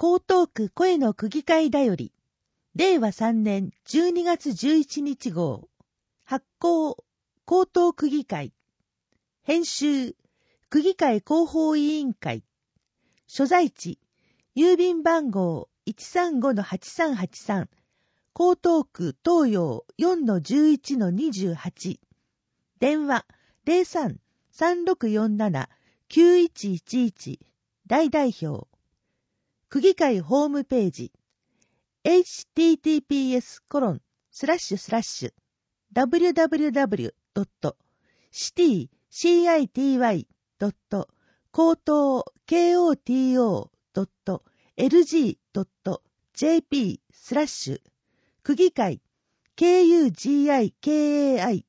江東区声の区議会だより、令和3年12月11日号、発行、江東区議会、編集、区議会広報委員会、所在地、郵便番号 135-8383、江東区東洋 4-11-28、電話 03-3647-9111、大代表、区議会ホームページ、https://www.city-koto.lg.jp/ 区議会 KUGIKAI/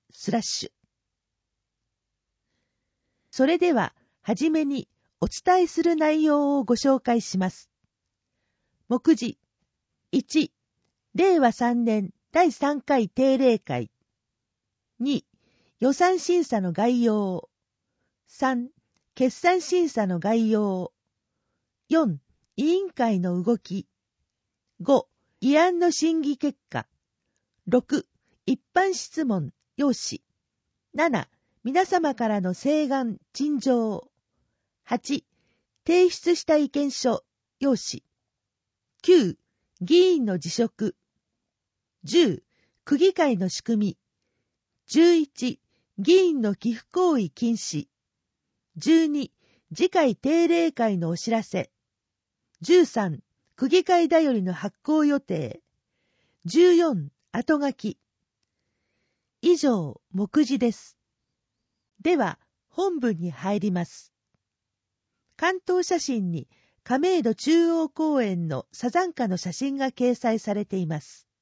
それでは、はじめにお伝えする内容をご紹介します。目次1、令和3年第3回定例会。2、予算審査の概要。3、決算審査の概要。4、委員会の動き。5、議案の審議結果。6、一般質問、要旨。7、皆様からの請願、陳情。8、提出した意見書、要旨。9、議員の辞職。10、区議会の仕組み。11、議員の寄付行為禁止。12、次回定例会のお知らせ。13、区議会だよりの発行予定。14、後書き。以上、目次です。では、本文に入ります。関東写真に亀戸中央公園のサザンカの写真が掲載されています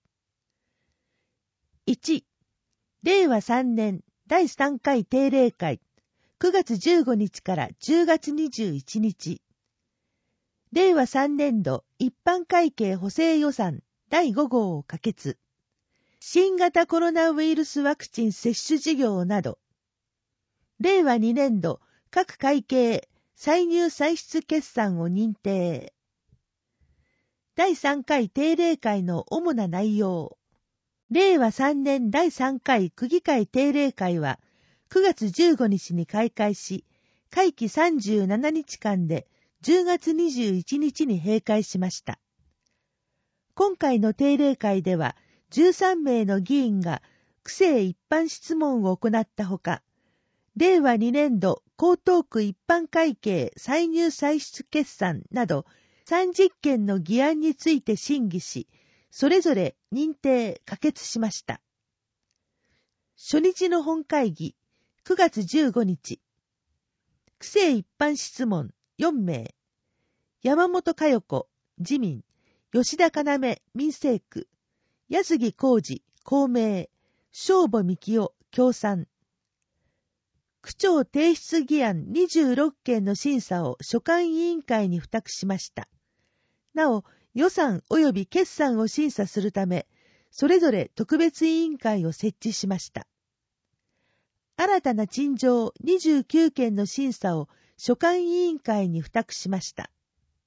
。1、令和3年第3回定例会9月15日から10月21日。令和3年度一般会計補正予算第5号を可決。新型コロナウイルスワクチン接種事業など。令和2年度各会計歳入歳出決算を認定。第3回定例会の主な内容。令和3年第3回区議会定例会は9月15日に開会し、会期37日間で10月21日に閉会しました。今回の定例会では13名の議員が区政一般質問を行ったほか、令和2年度江東区一般会計歳入歳出決算など30件の議案について審議し、それぞれ認定・可決しました。初日の本会議、9月15日。区政一般質問4名。山本佳代子、自民。吉田要、民政区。安木浩二、公明。正母幹夫、共産。区長提出議案26件の審査を所管委員会に付託しました。なお、予算及び決算を審査するため、それぞれ特別委員会を設置しました。新たな陳情29件の審査を所管委員会に付託しました。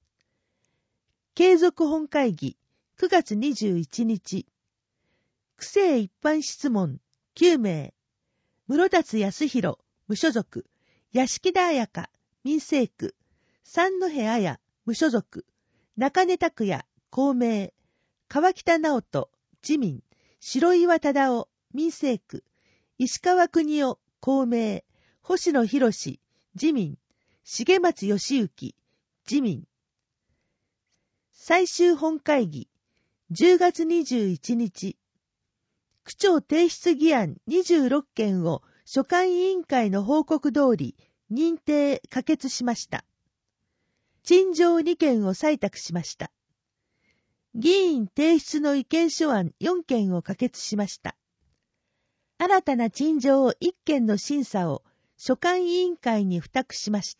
継続本会議9月21日。区政一般質問9名。室達康弘、無所属。屋敷田彩香、民政区。三戸彩、無所属。中根拓也、公明。川北直人、自民。白岩忠夫、民政区。石川邦夫、公明。星野博士、自民。重松義行、自民。最終本会議、10月21日。区長提出議案26件を所管委員会の報告通り認定・可決しました。陳情2件を採択しました。議員提出の意見書案4件を可決しました。新たな陳情1件の審査を所管委員会に付託しました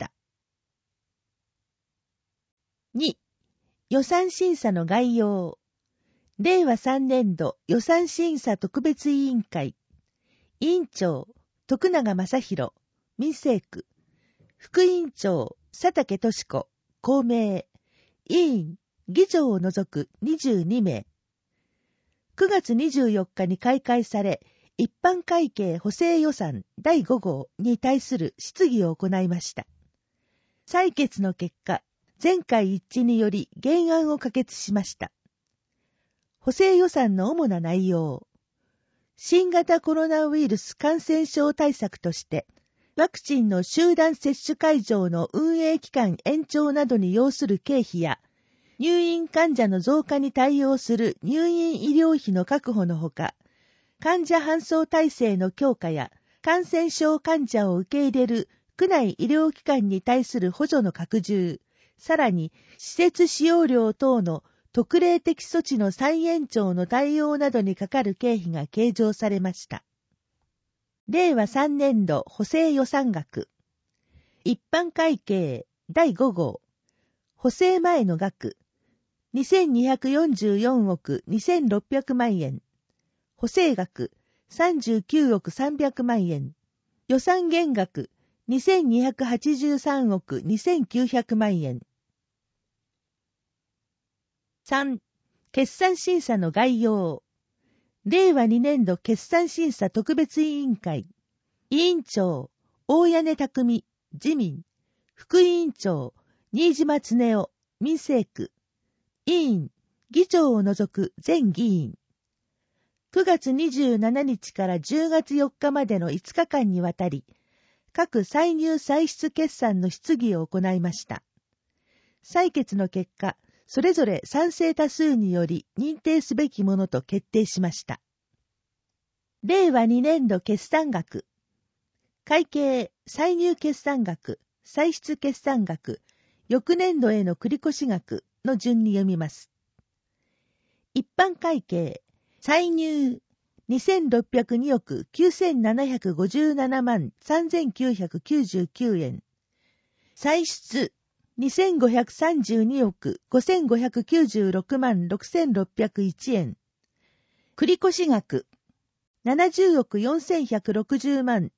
。2、予算審査の概要。令和3年度予算審査特別委員会。委員長、徳永正弘、民政区。副委員長、佐竹俊子、公明。委員、 議長を除く22名。9月24日に開会され、一般会計補正予算第5号に対する質疑を行いました。採決の結果、全会一致により原案を可決しました。補正予算の主な内容。新型コロナウイルス感染症対策として、ワクチンの集団接種会場の運営期間延長などに要する経費や、入院患者の増加に対応する入院医療費の確保のほか、患者搬送体制の強化や、感染症患者を受け入れる区内医療機関に対する補助の拡充、さらに施設使用料等の特例的措置の再延長の対応などにかかる経費が計上されました。令和3年度補正予算額。一般会計第5号。補正前の額。2244億2600万円。補正額39億300万円。予算減額2283億2900万円。3. 決算審査の概要。令和2年度決算審査特別委員会。委員長、大屋根匠、自民。副委員長、新島恒夫、民政区。委員、議長を除く全議員。9月27日から10月4日までの5日間にわたり、各歳入歳出決算の質疑を行いました。採決の結果、それぞれ賛成多数により認定すべきものと決定しました。令和2年度決算額。会計、歳入決算額、歳出決算額、翌年度への繰越額の順に読みます。一般会計、歳入、2602億9757万3999円。歳出、2532億5596万6601円。繰越額、70億4160万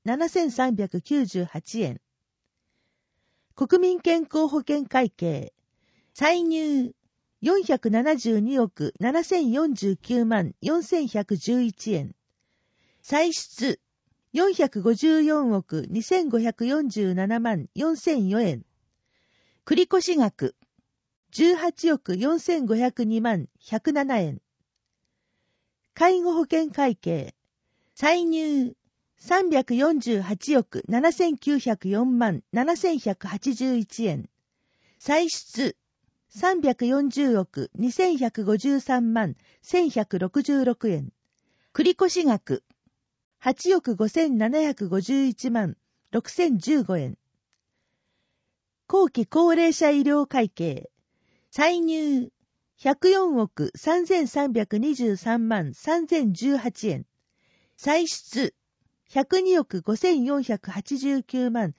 7398円。国民健康保険会計、歳入、472億7049万4111円。歳出、454億2547万4004円。繰越額、18億4502万107円。介護保険会計、歳入、348億7904万7181円。歳出、340億2153万1166円。繰越額、8億5751万6015円。後期高齢者医療会計、歳入、104億3323万3018円。歳出、102億5489万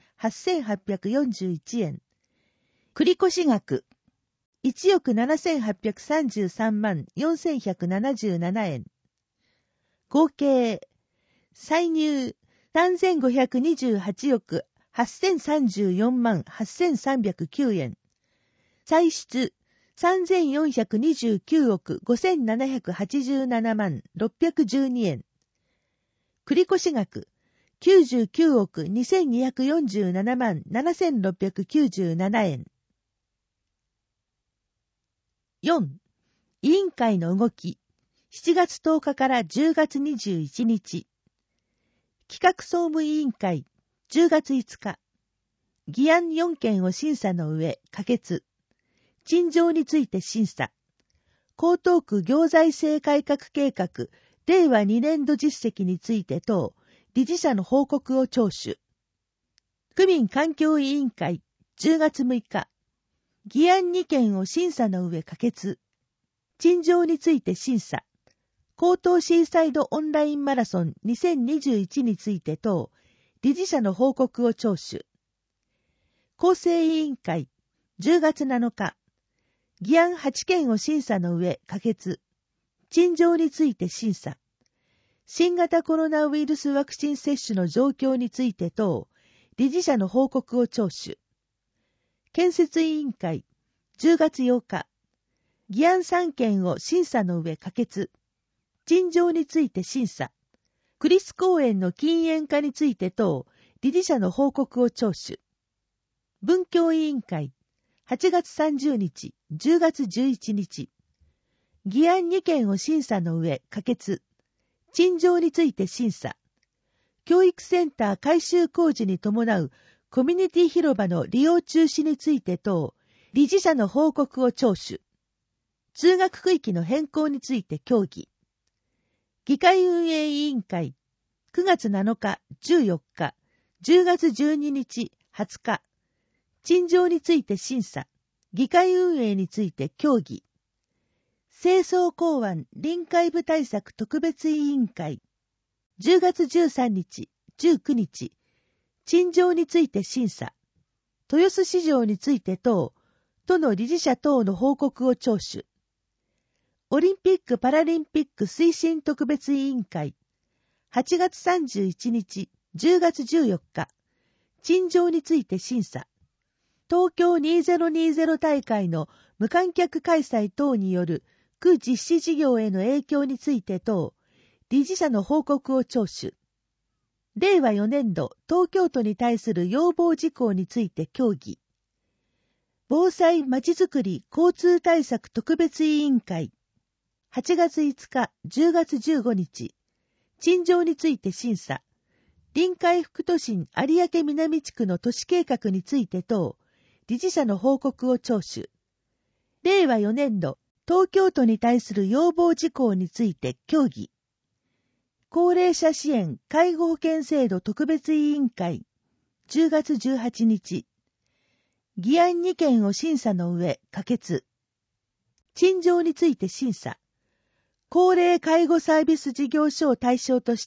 8841円。繰越額、1億7833万4177円。合計、歳入、3528億8034万8309円。歳出、3429億5787万612円。繰越額、99億2247万7697円。4. 委員会の動き。7月10日から10月21日。企画総務委員会、10月5日。議案4件を審査の上、可決。陳情について審査。江東区行財政改革計画、令和2年度実績について等、理事者の報告を聴取。区民環境委員会、10月6日。議案2件を審査の上可決。陳情について審査。江東シーサイドオンラインマラソン2021について等、理事者の報告を聴取。構成委員会、10月7日。議案8件を審査の上可決。陳情について審査。新型コロナウイルスワクチン接種の状況について等、理事者の報告を聴取。建設委員会、10月8日。 議案3件を審査の上可決。陳情について審査。クリス公園の禁煙化について等、理事者の報告を聴取。文教委員会、8月30日、10月11日。議案2件を審査の上可決。陳情について審査。教育センター改修工事に伴うコミュニティ広場の利用中止について等、理事者の報告を聴取。通学区域の変更について協議。議会運営委員会、9月7日、14日、10月12日、20日。陳情について審査。議会運営について協議。清掃公安臨海部対策特別委員会。10月13日、19日。陳情について審査。豊洲市場について等、都の理事者等の報告を聴取。オリンピック・パラリンピック推進特別委員会。8月31日、10月14日。陳情について審査。東京2020大会の無観客開催等による区実施事業への影響について等、理事者の報告を聴取。令和4年度東京都に対する要望事項について協議。防災まちづくり交通対策特別委員会。8月5日、10月15日。陳情について審査。臨海副都心有明南地区の都市計画について等、理事者の報告を聴取。令和4年度東京都に対する要望事項について協議。高齢者支援介護保険制度特別委員会。10月18日。議案2件を審査の上可決。陳情について審査。高齢介護サービス事業所を対象とした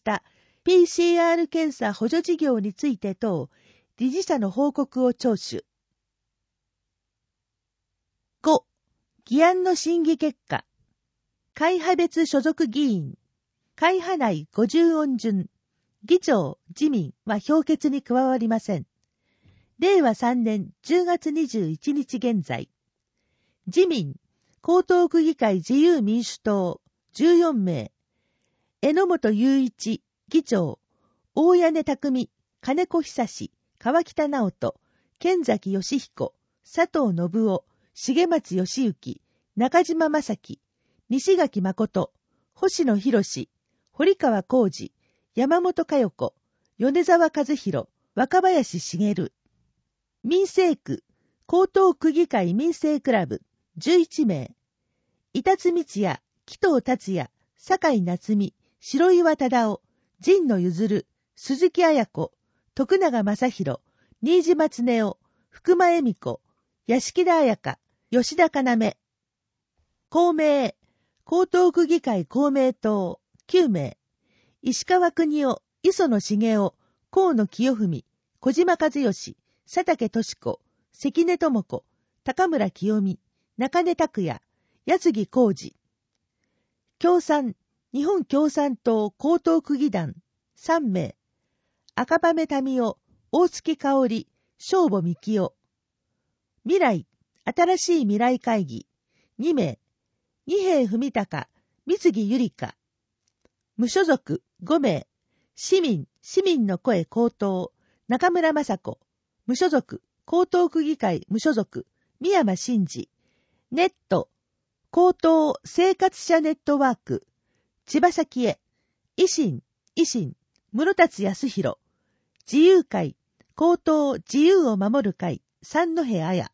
PCR 検査補助事業について等、理事者の報告を聴取。5. 議案の審議結果。会派別所属議員。会派内50音順。議長、自民は表決に加わりません。令和3年10月21日現在。自民、江東区議会自由民主党。14名。榎本雄一、議長。大屋根匠、金子久志、川北直人、剣崎義彦、佐藤信夫、重松義行、中島正樹、西垣誠、星野博士、堀川浩二、山本佳代子、米沢和弘、若林茂。民生区、江東区議会民生クラブ、11名。板津光也、紀藤達也、酒井夏美、白岩忠夫、神野譲、鈴木彩子、徳永正宏、新島恒夫、福間恵美子、屋敷田彩香、吉田要。公明、江東区議会公明党、9名。石川邦夫、磯野茂雄、河野清文、小島和義、佐竹俊子、関根智子、高村清美、中根拓也、安木浩二。共産、日本共産党江東区議団、3名。赤羽民夫、大月香織、正母幹夫。未来、新しい未来会議、2名。二瓶文隆、三木ゆりか。無所属、5名。市民の声公党、中村雅子。無所属、江東区議会無所属、三山真嗣。ネット、江東生活者ネットワーク、千葉咲江。維新、室達康弘。自由会、江東自由を守る会、三戸彩。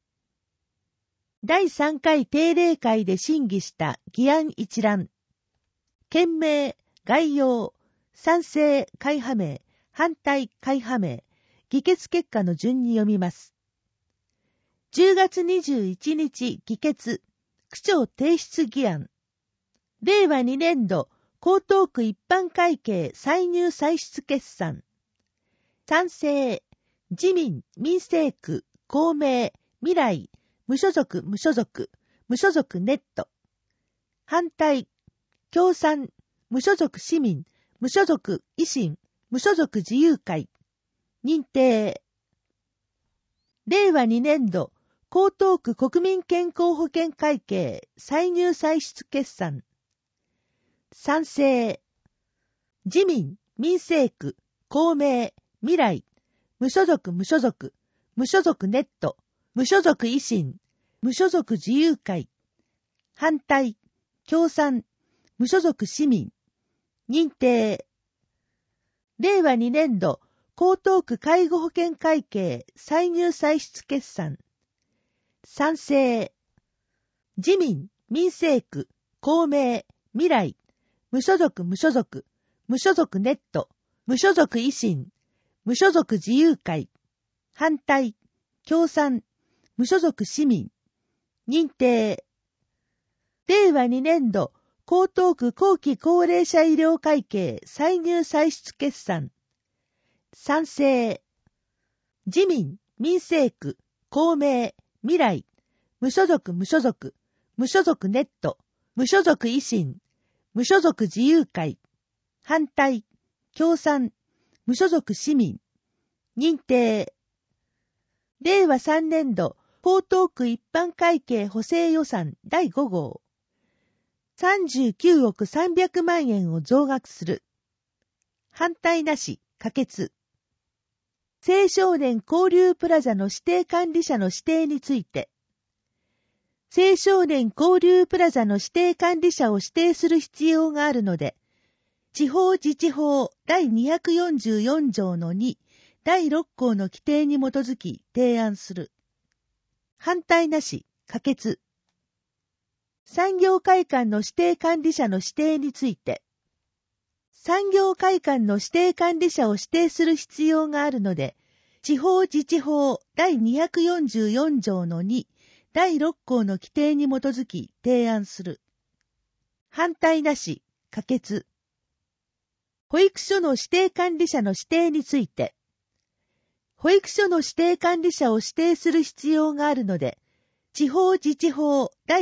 第3回定例会で審議した議案一覧。件名、概要、賛成会派名、反対会派名、議決結果の順に読みます。10月21日議決、区長提出議案。令和2年度江東区一般会計歳入歳出決算。賛成、自民、民生区、公明、未来、無所属ネット。反対、共産、無所属市民、無所属維新、無所属自由会。認定。令和2年度江東区国民健康保険会計歳入歳出決算。賛成。自民、民政区、公明、未来、無所属無所属、無所属ネット、無所属維新、無所属自由会。反対、共産、無所属市民。認定。令和2年度、江東区介護保険会計歳入歳出決算。賛成。自民、民政区、公明、未来、無所属無所属、無所属ネット、無所属維新、無所属自由会。反対、共産、無所属市民。認定。令和2年度、江東区後期高齢者医療会計歳入歳出決算。賛成。自民、民政区、公明、未来、無所属無所属、無所属ネット、無所属維新、無所属自由会。反対、共産、無所属市民。認定。令和3年度、江東区一般会計補正予算第5号。39億300万円を増額する。反対なし、可決。青少年交流プラザの指定管理者の指定について、青少年交流プラザの指定管理者を指定する必要があるので、地方自治法第244条の2、第6項の規定に基づき提案する。反対なし、可決。産業会館の指定管理者の指定について、産業会館の指定管理者を指定する必要があるので、地方自治法第244条の2、第6項の規定に基づき提案する。反対なし、可決。保育所の指定管理者の指定について、保育所の指定管理者を指定する必要があるので、地方自治法第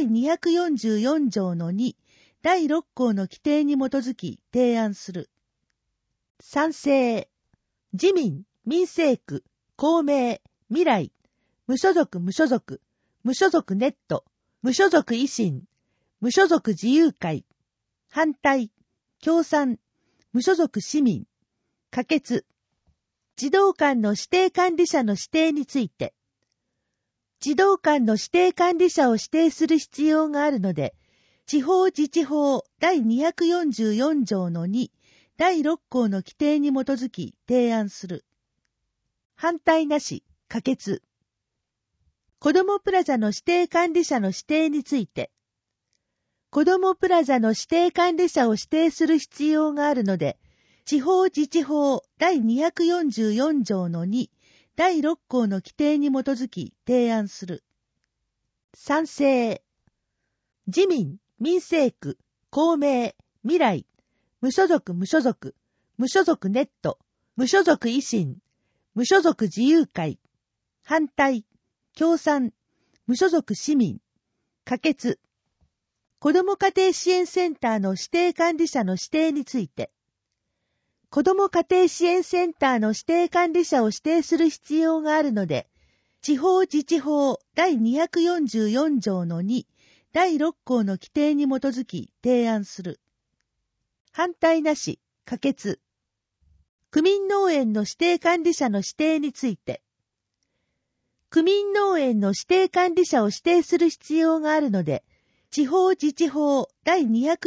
244条の2、第6項の規定に基づき提案する。賛成。自民、民政区、公明、未来、無所属無所属、無所属ネット、無所属維新、無所属自由会。反対、共産、無所属市民。可決。児童館の指定管理者の指定について、児童館の指定管理者を指定する必要があるので、地方自治法第244条の2、第6項の規定に基づき提案する。反対なし、可決。子どもプラザの指定管理者の指定について、子どもプラザの指定管理者を指定する必要があるので、地方自治法第244条の2、第6項の規定に基づき提案する。賛成。自民、民政区、公明、未来、無所属無所属、無所属ネット、無所属維新、無所属自由会。反対、共産、無所属市民。可決。子ども家庭支援センターの指定管理者の指定について、子ども家庭支援センターの指定管理者を指定する必要があるので、地方自治法第244条の2、第6項の規定に基づき提案する。反対なし、可決。区民農園の指定管理者の指定について、区民農園の指定管理者を指定する必要があるので、地方自治法第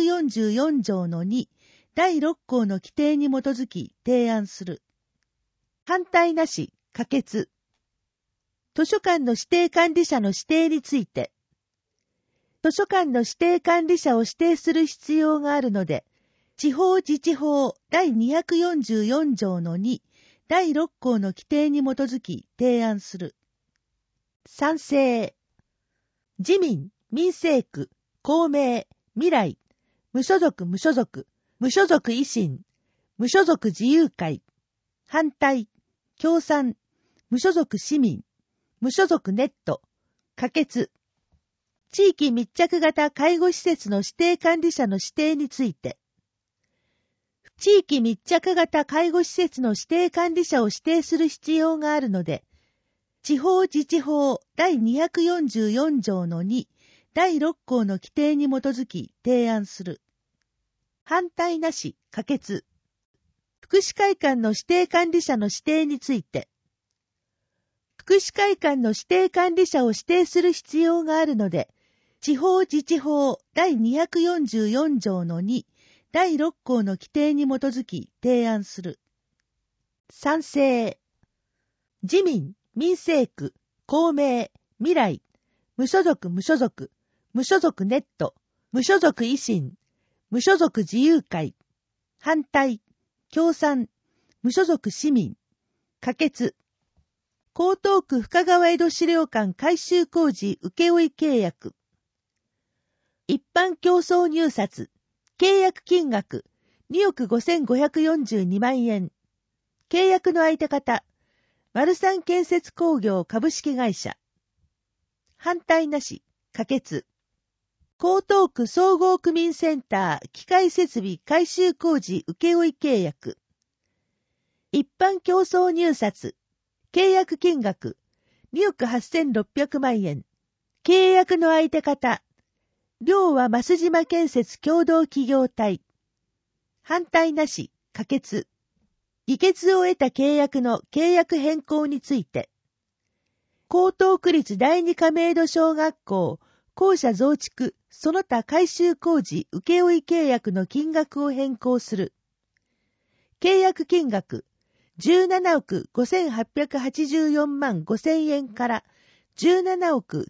244条の2、第6項の規定に基づき提案する。反対なし、可決。図書館の指定管理者の指定について、図書館の指定管理者を指定する必要があるので、地方自治法第244条の2、第6項の規定に基づき提案する。賛成。自民、民政区、公明、未来、無所属無所属、無所属維新、無所属自由会。反対、共産、無所属市民、無所属ネット。可決。地域密着型介護施設の指定管理者の指定について、地域密着型介護施設の指定管理者を指定する必要があるので、 地方自治法第244条の2、第6項の規定に基づき提案する。反対なし、可決。福祉会館の指定管理者の指定について、福祉会館の指定管理者を指定する必要があるので、地方自治法第244条の2、第6項の規定に基づき提案する。賛成。自民、民政区、公明、未来、無所属無所属、無所属ネット、無所属維新、無所属自由会、反対、共産、無所属市民、可決。江東区深川江戸資料館改修工事請負契約。一般競争入札、契約金額2億5542万円。契約の相手方、丸三建設工業株式会社。反対なし、可決。江東区総合区民センター機械設備改修工事請負契約。一般競争入札、契約金額2億8600万円。契約の相手方、両和増島建設共同企業体。反対なし、可決。議決を得た契約の契約変更について、江東区立第二亀戸小学校校舎増築その他改修工事請負契約の金額を変更する。契約金額17億5884万5000円から17億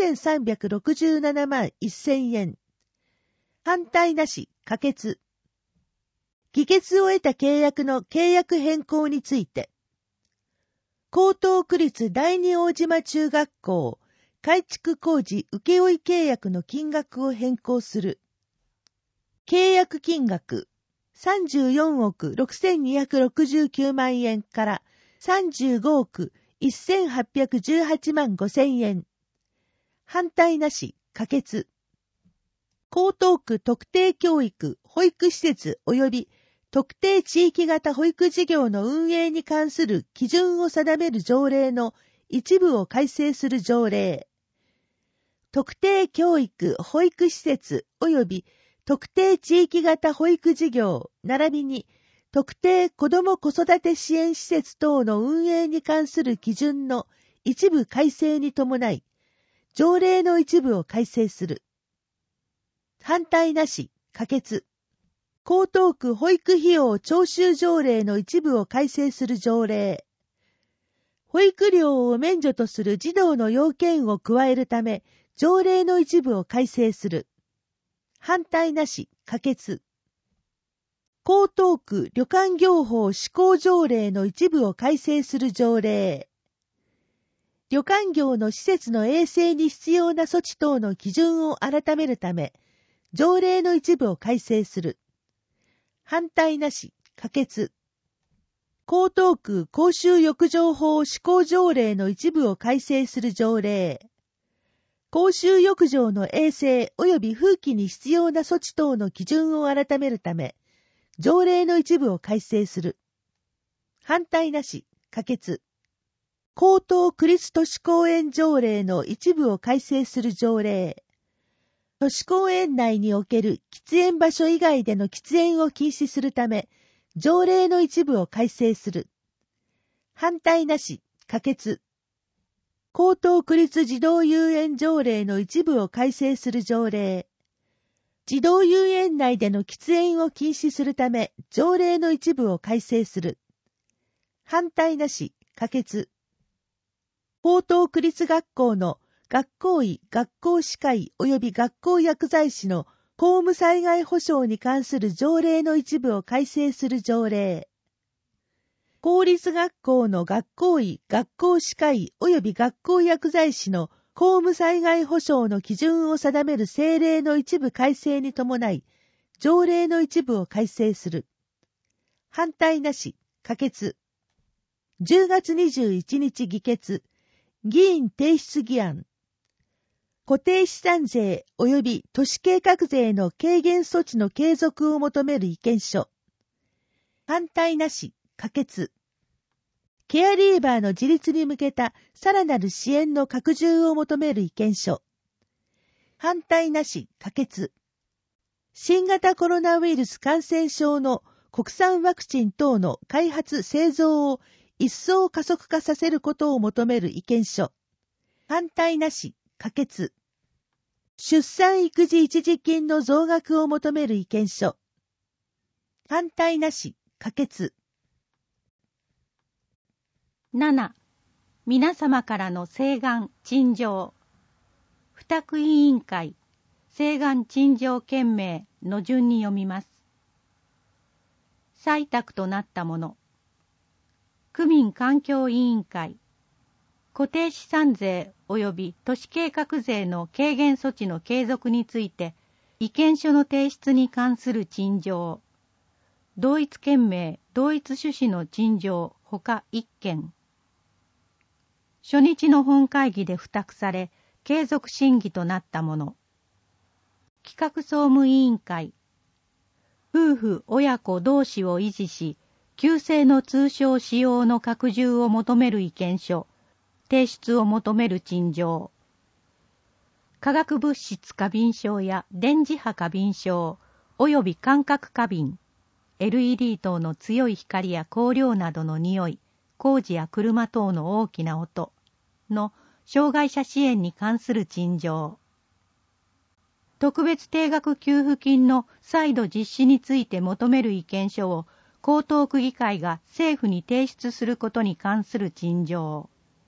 9367万1000円。反対なし、可決。議決を得た契約の契約変更について、江東区立第二大島中学校改築工事請負契約の金額を変更する。契約金額34億6269万円から35億1818万5000円。反対なし、可決。江東区特定教育保育施設及び特定地域型保育事業の運営に関する基準を定める条例の一部を改正する条例。特定教育保育施設及び特定地域型保育事業並びに特定子ども子育て支援施設等の運営に関する基準の一部改正に伴い、条例の一部を改正する。反対なし、可決。江東区保育費用徴収条例の一部を改正する条例。保育料を免除とする児童の要件を加えるため、条例の一部を改正する。反対なし、可決。江東区旅館業法施行条例の一部を改正する条例。旅館業の施設の衛生に必要な措置等の基準を改めるため、条例の一部を改正する。反対なし、可決。江東区公衆浴場法施行条例の一部を改正する条例。公衆浴場の衛生及び風紀に必要な措置等の基準を改めるため、条例の一部を改正する。反対なし、可決。江東区立都市公園条例の一部を改正する条例。都市公園内における喫煙場所以外での喫煙を禁止するため、条例の一部を改正する。反対なし、可決。江東区立児童遊園条例の一部を改正する条例。児童遊園内での喫煙を禁止するため、条例の一部を改正する。反対なし、可決。江東区立学校の学校医、学校歯科医及び学校薬剤師の公務災害保障に関する条例の一部を改正する条例。公立学校の学校医、学校歯科医及び学校薬剤師の公務災害保障の基準を定める政令の一部改正に伴い、条例の一部を改正する。反対なし、可決。10月21日議決。議員提出議案。固定資産税及び都市計画税の軽減措置の継続を求める意見書。反対なし、可決。 ケアリーバーの自立に向けたさらなる支援の拡充を求める意見書。反対なし可決。新型コロナウイルス感染症の国産ワクチン等の開発製造を一層加速化させることを求める意見書。反対なし可決。出産育児一時金の増額を求める意見書。反対なし可決。 7. 皆様からの請願陳情。付託委員会請願陳情件名の順に読みます。採択となったもの。区民環境委員会固定資産税及び都市計画税の軽減措置の継続について意見書の提出に関する陳情。同一件名同一趣旨の陳情ほか1件。初日の本会議で付託され継続審議となったもの。企画総務委員会夫婦親子同士を維持し旧姓の通称使用の拡充を求める意見書提出を求める陳情。化学物質過敏症や電磁波過敏症及び感覚過敏 LED 等の強い光や香料などの匂い工事や車等の大きな音の障害者支援に関する陳情。特別定額給付金の再度実施について求める意見書を江東区議会が政府に提出することに関する陳情。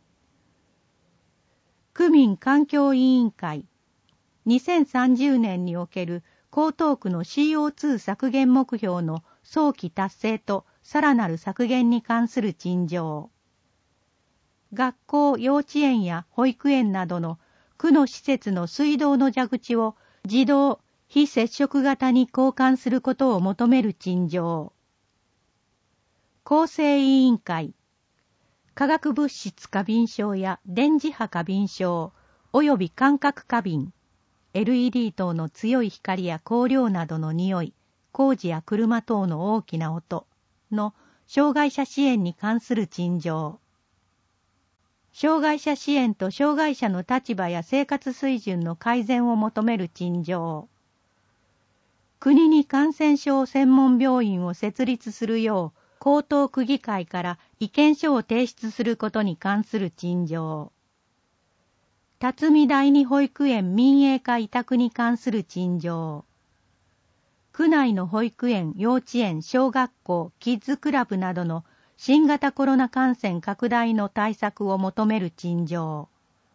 区民環境委員会2030年における江東区の CO2 削減目標の早期達成とさらなる削減に関する陳情。学校、幼稚園や保育園などの区の施設の水道の蛇口を自動、非接触型に交換することを求める陳情。公正委員会化学物質過敏症や電磁波過敏症及び感覚過敏 LED 等の強い光や香料などの匂い工事や車等の大きな音の障害者支援に関する陳情。障害者支援と障害者の立場や生活水準の改善を求める陳情。国に感染症専門病院を設立するよう江東区議会から意見書を提出することに関する陳情。辰巳第二保育園民営化委託に関する陳情。区内の保育園、幼稚園、小学校、キッズクラブなどの新型コロナ感染拡大の対策を求める陳情。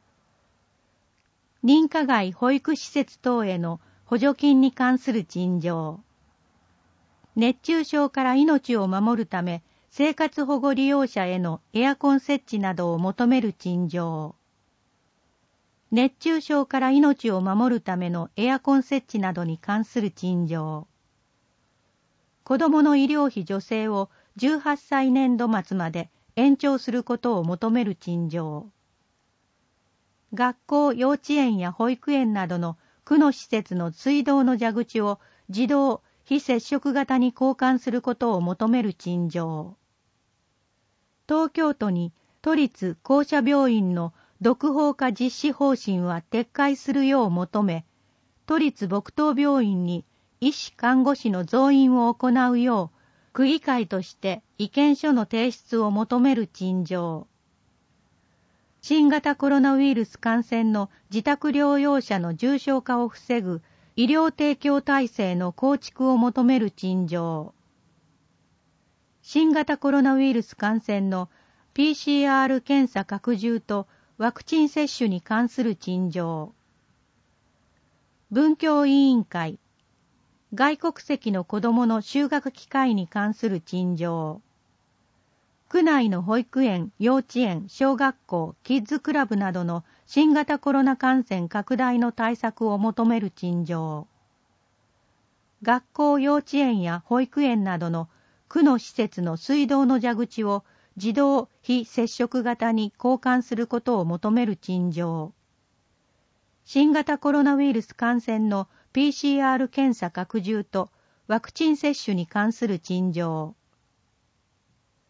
認可外保育施設等への補助金に関する陳情。熱中症から命を守るため生活保護利用者へのエアコン設置などを求める陳情。熱中症から命を守るためのエアコン設置などに関する陳情。子どもの医療費助成を18歳年度末まで延長することを求める陳情。学校、幼稚園や保育園などの区の施設の水道の蛇口を自動、非接触型に交換することを求める陳情。東京都に都立公社病院の独法化実施方針は撤回するよう求め、都立木東病院に医師・看護師の増員を行うよう区議会として意見書の提出を求める陳情。新型コロナウイルス感染の自宅療養者の重症化を防ぐ医療提供体制の構築を求める陳情。新型コロナウイルス感染の PCR 検査拡充とワクチン接種に関する陳情。文教委員会外国籍の子どもの就学機会に関する陳情。区内の保育園、幼稚園、小学校、キッズクラブなどの新型コロナ感染拡大の対策を求める陳情。学校、幼稚園や保育園などの区の施設の水道の蛇口を自動非接触型に交換することを求める陳情。新型コロナウイルス感染の PCR 検査拡充とワクチン接種に関する陳情。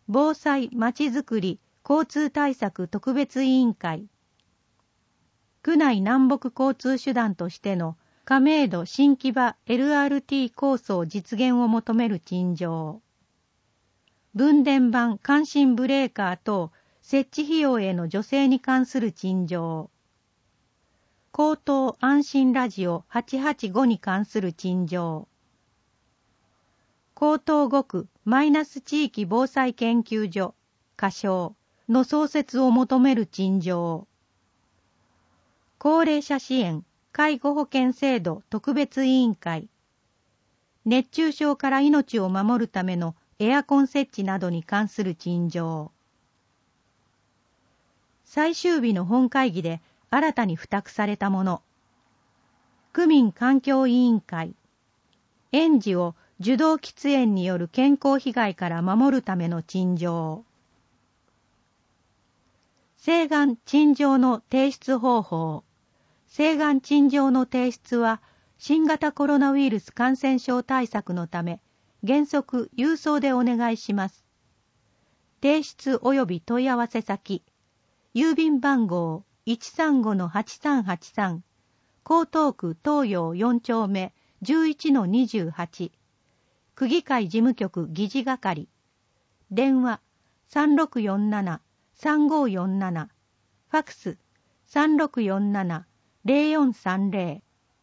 防災まちづくり交通対策特別委員会。区内南北交通手段としての亀戸新木場 LRT 構想実現を求める陳情。分電盤感震ブレーカー等設置費用への助成に関する陳情。高等安心ラジオ885に関する陳情。江東5区マイナス地域防災研究所仮称の創設を求める陳情。高齢者支援介護保険制度特別委員会。熱中症から命を守るためのエアコン設置などに関する陳情。最終日の本会議で新たに付託されたもの。区民環境委員会。園児を受動喫煙による健康被害から守るための陳情。請願陳情の提出方法。請願陳情の提出は、新型コロナウイルス感染症対策のため、原則郵送でお願いします。提出及び問い合わせ先。郵便番号 135-8383 江東区東洋4丁目 11-28 区議会事務局議事係。電話 3647-3547 ファクス 3647-0430。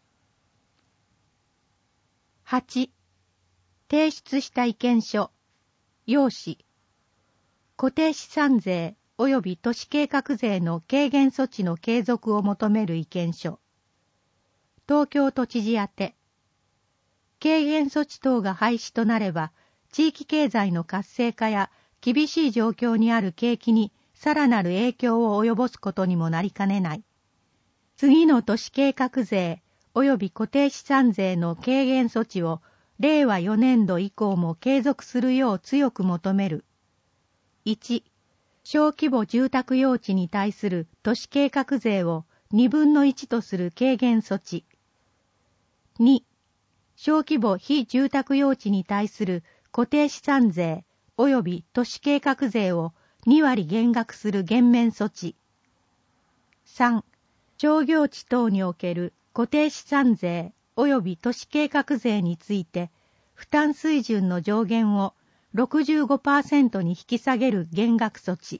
8. 提出した意見書。要旨。固定資産税及び都市計画税の軽減措置の継続を求める意見書。東京都知事宛て。軽減措置等が廃止となれば、地域経済の活性化や厳しい状況にある景気にさらなる影響を及ぼすことにもなりかねない。次の都市計画税及び固定資産税の軽減措置を令和4年度以降も継続するよう強く求める。1. 小規模住宅用地に対する都市計画税を2分の1とする軽減措置。2. 小規模非住宅用地に対する固定資産税及び都市計画税を2割減額する減免措置。3. 商業地等における固定資産税及び都市計画税について負担水準の上限を 65% に引き下げる減額措置。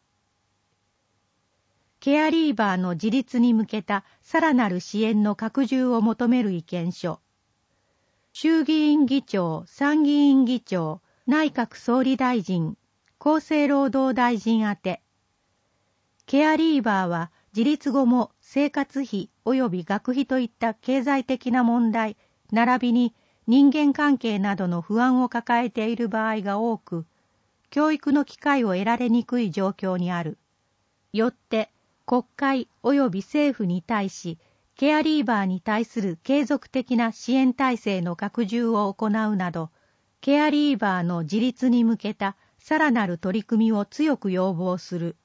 ケアリーバーの自立に向けたさらなる支援の拡充を求める意見書。衆議院議長、参議院議長、内閣総理大臣、厚生労働大臣宛て。ケアリーバーは自立後も生活費及び学費といった経済的な問題、並びに人間関係などの不安を抱えている場合が多く、教育の機会を得られにくい状況にある。よって、国会及び政府に対し、ケアリーバーに対する継続的な支援体制の拡充を行うなど、ケアリーバーの自立に向けたさらなる取り組みを強く要望する。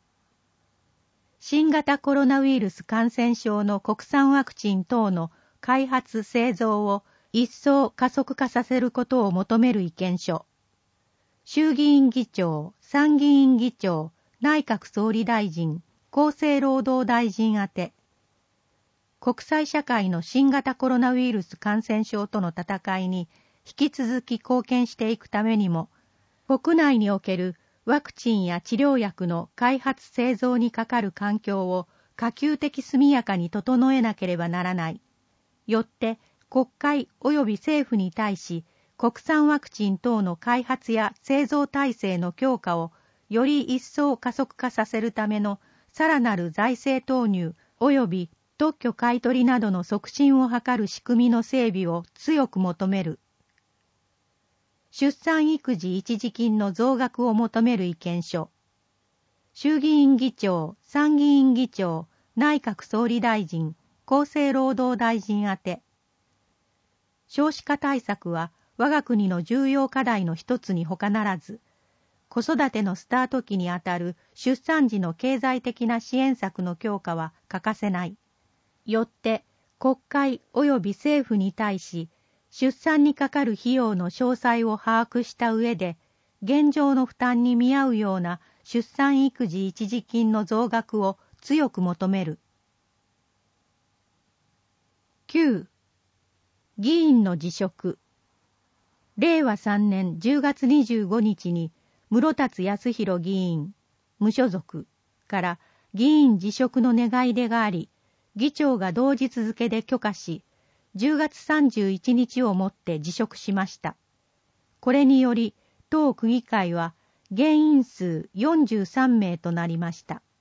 新型コロナウイルス感染症の国産ワクチン等の開発・製造を一層加速化させることを求める意見書。衆議院議長、参議院議長、内閣総理大臣、厚生労働大臣宛て。国際社会の新型コロナウイルス感染症との戦いに引き続き貢献していくためにも、国内におけるワクチンや治療薬の開発製造にかかる環境を可及的速やかに整えなければならない。よって国会及び政府に対し、国産ワクチン等の開発や製造体制の強化をより一層加速化させるためのさらなる財政投入及び特許買取などの促進を図る仕組みの整備を強く求める。出産育児一時金の増額を求める意見書。衆議院議長、参議院議長、内閣総理大臣、厚生労働大臣宛て。少子化対策は我が国の重要課題の一つに他ならず、子育てのスタート期にあたる出産時の経済的な支援策の強化は欠かせない。よって国会及び政府に対し、出産にかかる費用の詳細を把握した上で、 現状の負担に見合うような出産育児一時金の増額を強く求める。9. 議員の辞職。令和3年10月25日に室達康弘議員、無所属から議員辞職の願い出があり、議長が同日付で許可し、10月31日をもって辞職しました。これにより、当区議会は現員数43名となりました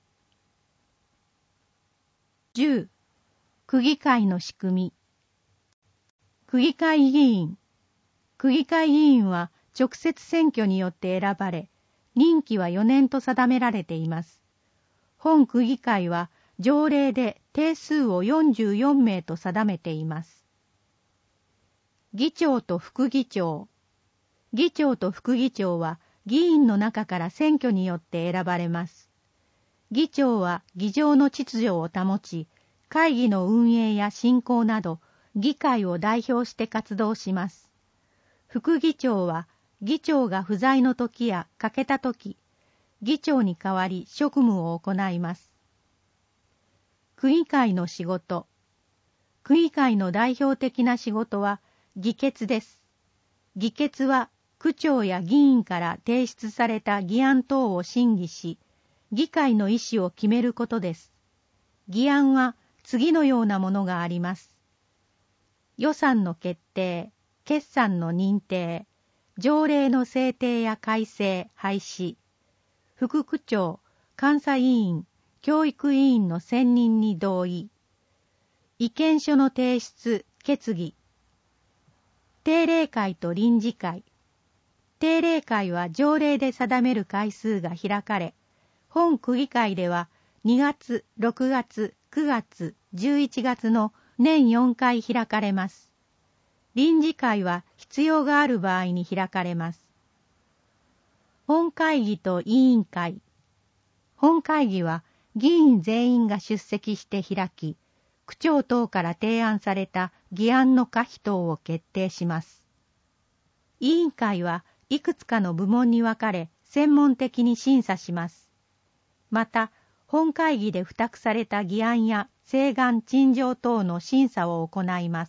。10. 区議会の仕組み。区議会議員。区議会議員は直接選挙によって選ばれ、任期は4年と定められています。本区議会は条例で定数を44名と定めています。議長と副議長。議長と副議長は議員の中から選挙によって選ばれます。議長は議場の秩序を保ち、会議の運営や進行など、議会を代表して活動します。副議長は、議長が不在の時や欠けた時、議長に代わり職務を行います。区議会の仕事。区議会の代表的な仕事は議決です。議決は、区長や議員から提出された議案等を審議し、議会の意思を決めることです。議案は次のようなものがあります。予算の決定、決算の認定、条例の制定や改正、廃止、副区長、監査委員、教育委員の選任に同意、意見書の提出、決議、定例会と臨時会。定例会は条例で定める回数が開かれ、本区議会では2月、6月、9月、11月の年4回開かれます。臨時会は必要がある場合に開かれます。本会議と委員会。本会議は議員全員が出席して開き、区長等から提案された議案の可否等を決定します。委員会はいくつかの部門に分かれ、専門的に審査します。また、本会議で付託された議案や請願陳情等の審査を行います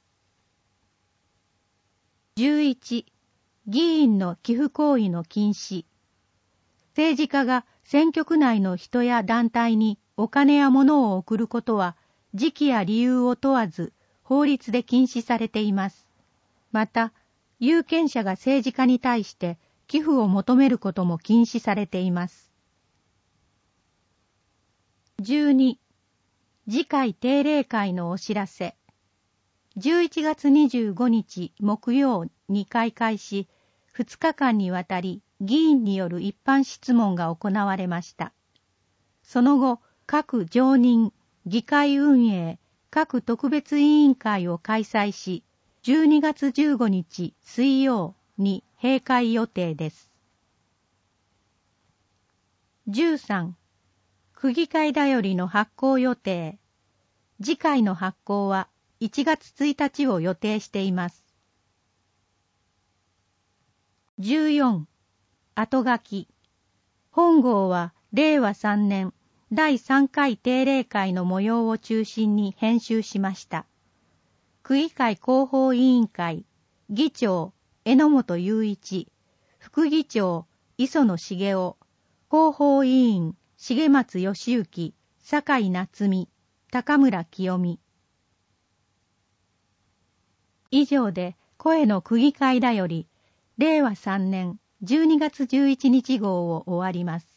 。11. 議員の寄付行為の禁止。政治家が選挙区内の人や団体にお金や物を送ることは、時期や理由を問わず、法律で禁止されています。また、有権者が政治家に対して寄付を求めることも禁止されています。12. 次回定例会のお知らせ。11月25日木曜に開会し、2日間にわたり議員による一般質問が行われました。その後、各常任、議会運営、各特別委員会を開催し、12月15日水曜に閉会予定です。13. 区議会だよりの発行予定。次回の発行は1月1日を予定しています。14. 後書き。本号は令和3年第3回定例会の模様を中心に編集しました。区議会広報委員会、議長、榎本雄一、副議長、磯野茂雄、広報委員、重松義行、酒井夏美、高村清美。以上で、声の区議会だより、令和3年12月11日号を終わります。